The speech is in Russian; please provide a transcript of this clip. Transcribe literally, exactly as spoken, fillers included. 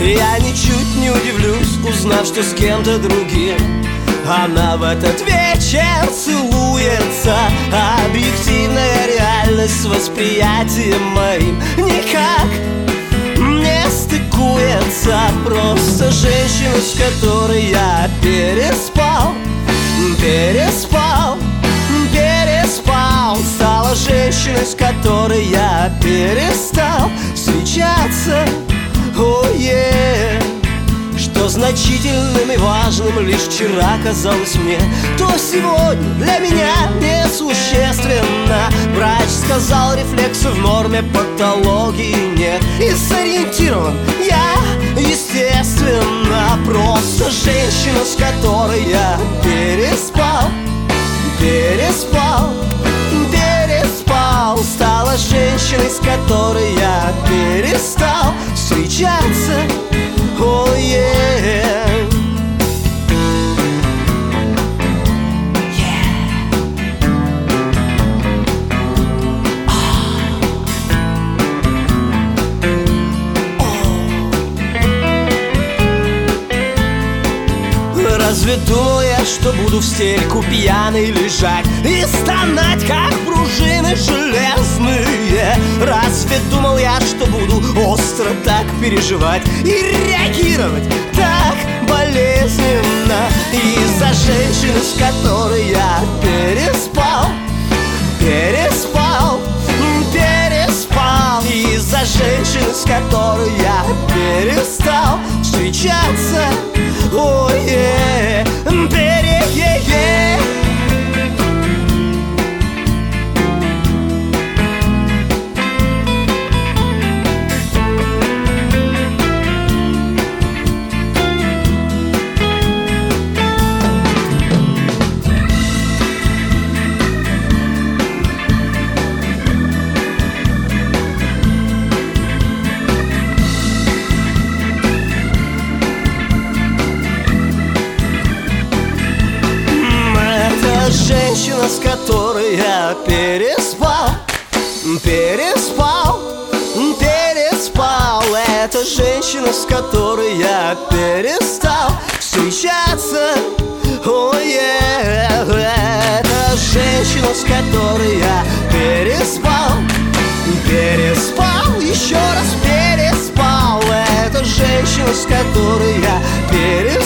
Я ничуть не удивлюсь, узнав, что с кем-то другим она в этот вечер целуется. Объективная реальность с восприятием моим никак не стыкуется. Просто женщина, с которой я переспал, переспал, переспал, стала женщиной, с которой я перестал встречаться. Oh, yeah. Что значительным и важным лишь вчера казалось мне, то сегодня для меня несущественно. Врач сказал, рефлексы в норме, патологии нет. И сориентирован я, естественно. Просто женщина, с которой я переспал, переспал, переспал, стала женщиной, с которой я перестал встречаться. Oh, yeah. Разве думал я, что буду в стельку пьяный лежать и стонать, как пружины железные? Разве думал я, что буду остро так переживать и реагировать так болезненно? Из-за женщины, с которой я переспал, переспал, переспал, из-за женщины, с которой я перестал встречаться. Ой, е, пере-е-е. Женщина, с которой я переспал, переспал, переспал. Это женщина, с которой я перестал встречаться. Oh, yeah. Это женщина, с которой я переспал, переспал, еще раз переспал. Это женщина, с которой я переспал.